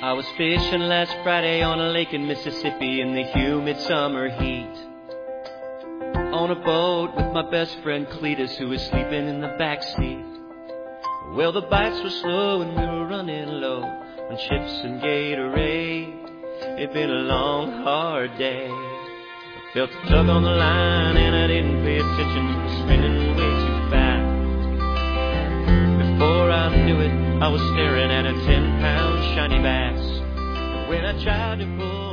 I was fishing last Friday on a lake in Mississippi in the humid summer heat. On a boat with my best friend Cletus, who was sleeping in the back seat. Well, the bites were slow and we were running low on chips and Gatorade. It'd been a long, hard day. I felt a tug on the line and I didn't pay attention. It was spinning way too fast. Before I knew it, I was staring at a 10-pound shiny bass. And when I tried to pull